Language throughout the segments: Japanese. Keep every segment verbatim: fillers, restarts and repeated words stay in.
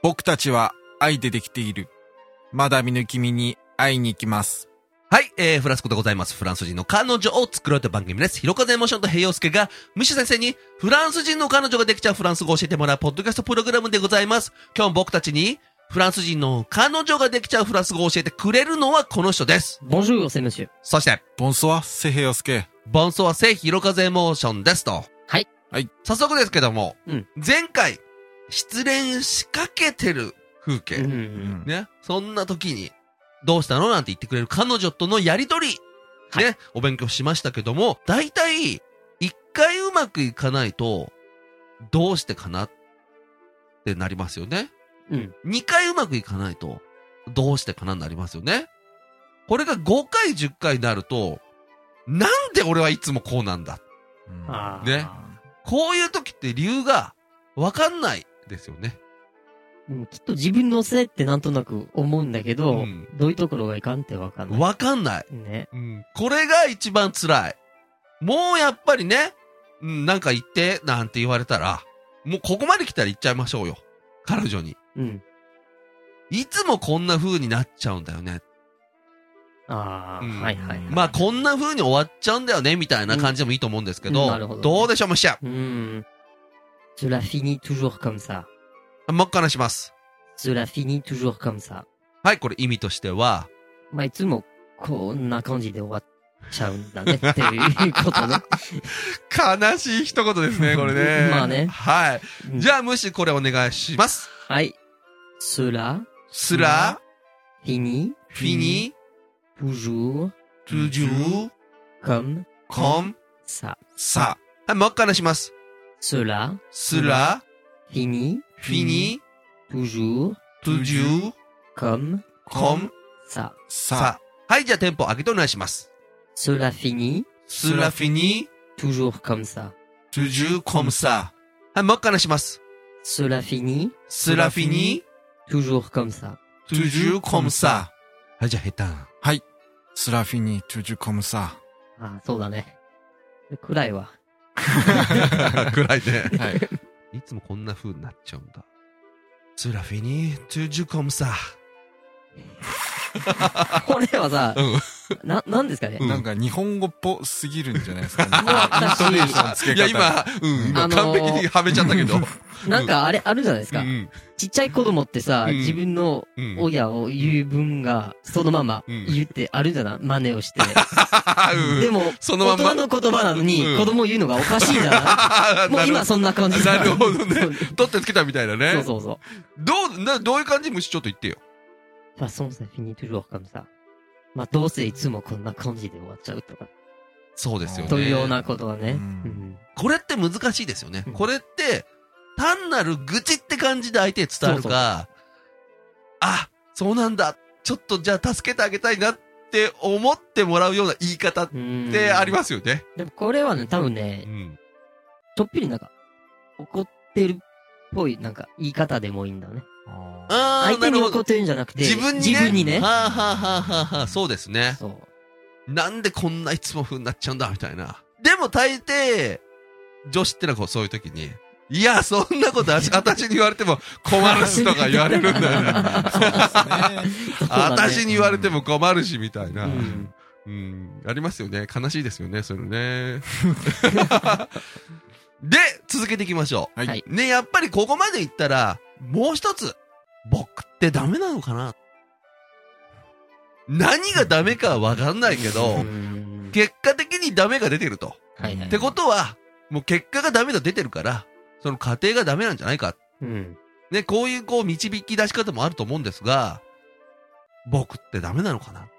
僕たちは愛でできている。まだ見ぬ君に会いに行きます。 はい、えー、フランス語でございます。フランス人の彼女を作ろうという番組です。ひろかぜエモーションと平洋介が、ムッシュ先生にフランス人の彼女ができちゃうフランス語を教えてもらうポッドキャストプログラムでございます。今日も僕たちにフランス人の彼女ができちゃうフランス語を教えてくれるのはこの人です。 Bonjour, c'est monsieur. そして、 ボンソワ、セヘヨスケ。 ボンソワセひろかぜエモーションですと。 はい。 はい。 早速ですけども、 うん、 前回、失恋しかけてる風景、 うんうん、 ね。そんな時に、どうしたのなんて言ってくれる彼女とのやりとり、はい、ね、お勉強しましたけども、だいたい一回うまくいかないと、どうしてかなってなりますよね。 うん。 二回うまくいかないと、どうしてかなになりますよね。これがごかい、じゅっかいになると、なんで俺はいつもこうなんだ。 うん、 あね。こういう時って理由がわかんないですよね。 うん、きっと自分のせいってなんとなく思うんだけど、うん、どういうところがいかんってわかんない。 わかんない。 ね。 うん。これが一番辛い。もうやっぱりね、うん、なんか言って、なんて言われたら、もうここまで来たら言っちゃいましょうよ。彼女に。 うん。 いつもこんな風になっちゃうんだよね。 ああ、うん、はいはい、はい。 まあこんな風に終わっちゃうんだよね、みたいな感じでもいいと思うんですけど、うん、 なるほど、ね。 どうでしょう、むしゃ。 うん。Cela finit toujours comme ça. もっからします。 Cela finit toujours comme ça. はい、これ意味としては、 まあいつもこんな感じで終わっちゃうんだねっていうことね。 悲しい一言ですね、これね。 まあね。 はい。うん、じゃあ、むしこれお願いします。 はい。Cela, Cela, finit, finit, toujours, toujours, comme, comme, ça. ça. はい、もう一回します。 Cela, Cela, finit, finit, toujours, toujours, comme, comme, ça. ça. はい、じゃあテンポ上げてお願いします。 Cela finit, Cela finit, toujours comme ça. toujours comme ça. はい、もう一回します。 Cela finit, Cela finit, toujours comme ça. toujours comme ça. はい、じゃあ下手。 はい。Cela finit, toujours comme ça. ああ、そうだね。暗いわ。 暗いね。 はい。 いつもこんな風になっちゃうんだ。Cela finit, toujours comme ça. これはさ、 うん、 な、なんですかね、 うん、なんか日本語っぽすぎるんじゃないですかね。 もう私、 イントネーションつけ方。 いや、今、うん、今、あのー、完璧にはめちゃったけど。 なんかあれ、あるじゃないですか。うん、ちっちゃい子供ってさ、うん、自分の親を言う分が、そのまま言ってあるじゃない、真似をして。うん、でも、そのまま大人の言葉なのに、うん、子供言うのがおかしいじゃないもう今そんな感じ。 なるほどね。取ってつけたみたいなね。 そうそうそう。 どう、な、どういう感じもしちょっと言ってよ。 ファソン、ça finit toujours comme ça。まあ、どうせいつもこんな感じで終わっちゃうとか。 そうですよね。 というようなことはね。うんうん、これって難しいですよね。うん、これって、単なる愚痴って感じで相手に伝わるか、そうそう、あ、そうなんだ。ちょっとじゃあ助けてあげたいなって思ってもらうような言い方ってありますよね。 でもこれはね、多分ね、うん、ちょっぴりなんか、怒ってるっぽいなんか言い方でもいいんだね。 あ相手に怒ってるんじゃなくて、 自分にね。 自分にね。 はぁ、はぁはぁはぁはぁ、そうですね。 そう。 なんでこんないつも風になっちゃうんだ、みたいな。でも大抵、女子ってのはこうそういう時に、いや、そんなこと私に言われても困るしとか言われるんだよね。そうですね。私に言われても困るし、みたいな。うん、うん。ありますよね。悲しいですよね、それね。で、続けていきましょう。 はい。 ね、やっぱりここまで言ったら、もう一つ。僕ってダメなのかな？何がダメかはわかんないけど、結果的にダメが出てると。 はいはい、 ってことは、もう結果がダメが出てるから、その過程がダメなんじゃないか。 うん、 ね、こういうこう導き出し方もあると思うんですが、僕ってダメなのかな？はい。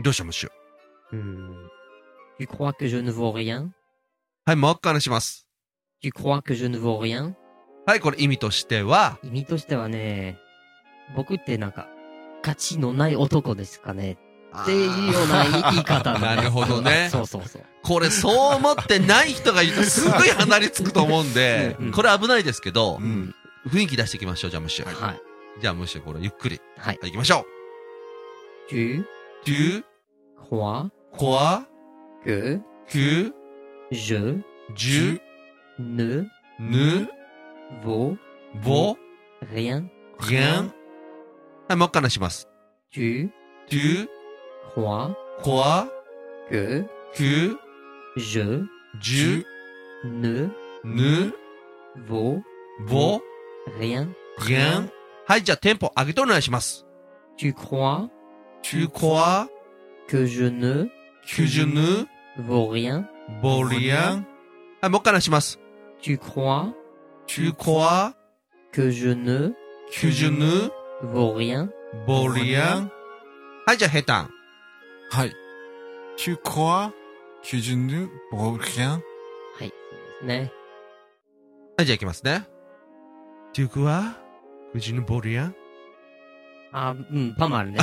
どうしたムッシュ？ うん。Tu crois que je ne vaux rien？ はい、もう一回話します。 Tu crois que je ne vaux rien？ はい、これ意味としては意味としてはね、僕ってなんか、価値のない男ですかねっていうような言い方なるほどね。 そうそうそう。 これそう思ってない人がいるとすごい離れつくと思うんで、うん、これ危ないですけど、うん、雰囲気出していきましょう、じゃあムッシュ。 はい。 じゃあムッシュ、これゆっくり。 はい。 行きましょう。tu, tu, crois, crois, que, que, je, je, ne, ne, vaut, vaut, rien, rien. はい、もう一回話します。 tu, tu, crois, crois, que, que, je, je, ne, ne, vaux, vaux, rien, rien. はい、じゃあテンポ上げてお願いします。 tu crois, tu crois, que je ne, que je ne, vaux rien, vaux rien. はい、もう一回話します。 tu crois, tu crois, que je ne, que je ne, vaux rien, vaux rien. はい、じゃあヘタン。 はい。tu crois que je ne vaux rien? はい、そうですね。 はい、じゃあ行きますね。tu crois que je ne vaux rien? あ、うん、パンもあるね。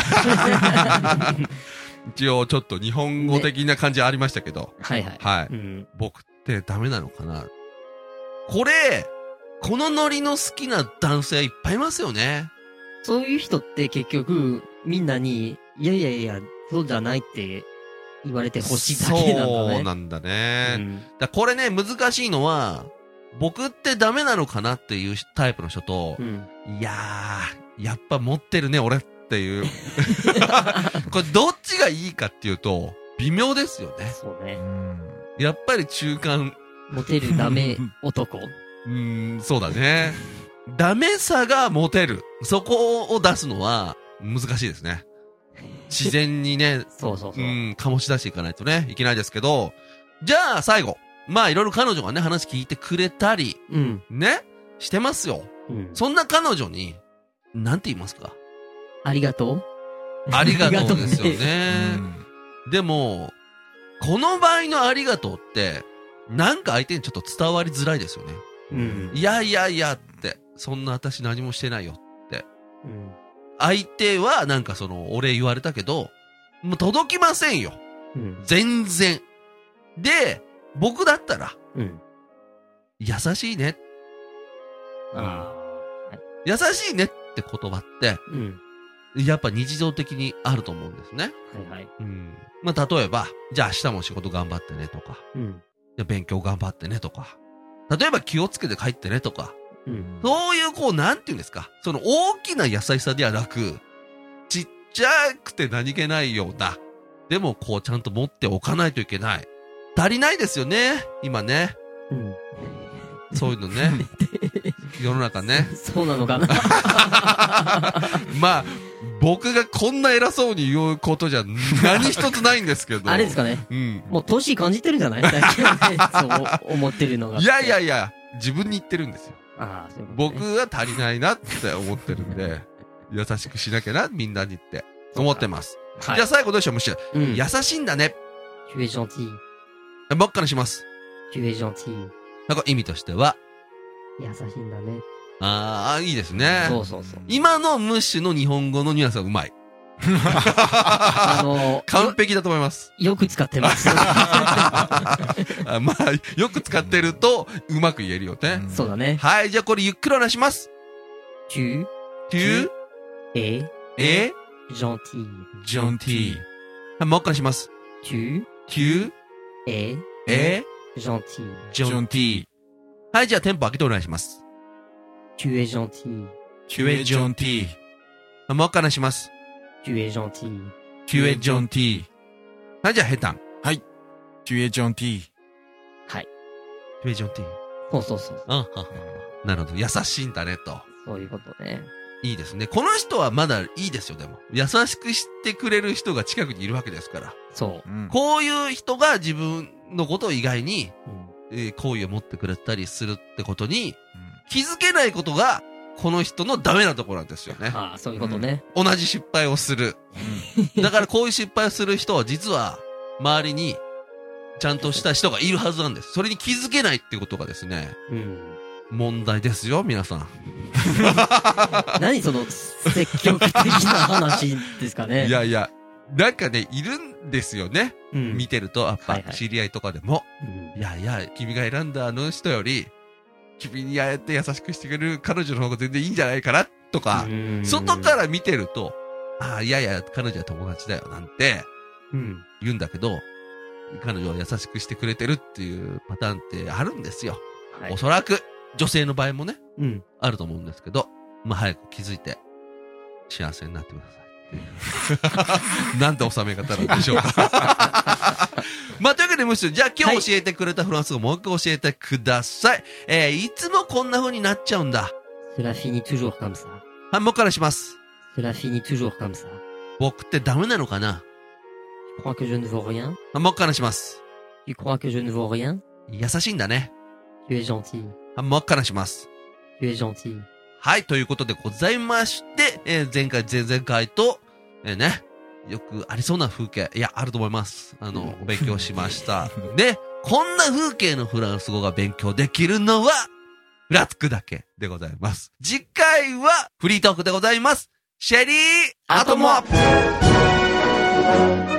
一応ちょっと日本語的な感じありましたけど。ね、 はいはい。 はい、 うん。 僕ってダメなのかな。これ、このノリの好きな男性いっぱいいますよね。 そういう人って結局、みんなに、いやいやいや、そうじゃないって言われてほしいだけなんだね。 そうなんだね。 うん、 だこれね、難しいのは、僕ってダメなのかなっていうタイプの人と、うん、いやー、やっぱ持ってるね、俺っていう。これどっちがいいかっていうと、微妙ですよね。 そうね。 やっぱり中間。 モテるダメ男。 うーん、そうだね。ダメさがモテる。そこを出すのは難しいですね。自然にね。 そうそうそう。 うん、醸し出していかないとね、いけないですけど、じゃあ最後。まあいろいろ彼女がね、話聞いてくれたり、うん、ね、してますよ。うん、そんな彼女に、なんて言いますか？ ありがとう？ ありがとうですよね。うん、でも、この場合のありがとうって、なんか相手にちょっと伝わりづらいですよね。うん、いやいやいやって、そんな私何もしてないよって。うん、相手はなんかその、お礼言われたけど、もう届きませんよ。うん、全然。で、僕だったら、うん、優しいね。あ優しいねって言葉って、うん、やっぱ日常的にあると思うんですね。はいはい。うん、まあ、例えば、じゃあ明日も仕事頑張ってねとか、うん、じゃあ勉強頑張ってねとか、例えば気をつけて帰ってねとか、うん、そういうこう、なんていうんですか、その大きな優しさではなく、ちっちゃくて何気ないような、でもこうちゃんと持っておかないといけない。足りないですよね、今ね。うん、そういうのね。世の中ね。 そうなのかな。 まあ、僕がこんな偉そうに言うことじゃ何一つないんですけど。 あれですかね。うん。もう年感じてるんじゃない？そう思ってるのが。 いやいやいや、自分に言ってるんですよ。 ああ、そういうことね。僕が足りないなって思ってるんで、優しくしなきゃな、みんなにって思ってます。はい、じゃあ最後どうしよう、むしろ。うん、優しいんだね。 Tu es gentil。 ばっかにします。 Tu es gentil。 なんか意味としては、 優しいんだね。 ああ、いいですね。 そうそうそう。 今のムッシュの日本語のニュアンスがうまい。あのー、完璧だと思います。 よく使ってます。 あまあ、よく使ってると、うまく言えるよね。 そうだね。 はい、じゃあこれゆっくりお願いします。 tu, tu, es, es, gentil, gentil. はい、もう一回します。 tu, tu, es, es, gentil, gentil. はい、じゃあテンポ上げてお願いします。 Tu es gentil. Tu es gentil. もう一回します。 Tu es gentil. Tu es gentil. はい、じゃあ、ヘタン。 はい。Tu es gentil. はい。 Tu es gentil. そうそうそう。 あはは。なるほど。優しいんだね、と。 そういうことね。 いいですね。この人はまだいいですよ、でも。優しくしてくれる人が近くにいるわけですから。 そう。 うん、こういう人が自分のことを意外に、うん、えー、好意を持ってくれたりするってことに、うん、気づけないことが、この人のダメなところなんですよね。 ああ、そういうことね。 うん、同じ失敗をする。うん、だからこういう失敗をする人は実は、周りに、ちゃんとした人がいるはずなんです。それに気づけないってことがですね、うん、問題ですよ、皆さん。 何その、積極的な話ですかね。 いやいや、なんかね、いるんですよね。うん、見てると、やっぱ、知り合いとかでも、はいはい、いやいや、君が選んだあの人より、君にああやって優しくしてくれる彼女の方が全然いいんじゃないかなとか、外から見てると、ああ、いやいや、彼女は友達だよ、なんて、言うんだけど、彼女は優しくしてくれてるっていうパターンってあるんですよ。はい、おそらく、女性の場合もね、うん、あると思うんですけど、 まあ、早く気づいて、幸せになってください。なんて収め方なんでしょうか。まあ、というわけで、むしろ、じゃあ今日教えてくれたフランス語もう一回教えてください。えー、いつもこんな風になっちゃうんだ。 Cela finit toujours comme ça. はい、もう一からします。 Cela finit toujours comme ça. 僕ってダメなのかな？ Tu crois que je ne vaux rien? はい、もう一からします。 Tu crois que je ne vaux rien? 優しいんだね。 Tu es gentil. はい、もう一からします。 Tu es gentil. はい、ということでございまして、えー、前回、前々回と、えー、ね、よくありそうな風景、いや、あると思います。あの、お勉強しました。で、こんな風景のフランス語が勉強できるのは、フラつくだけでございます。次回は、フリートークでございます。シェリー、アトモアップ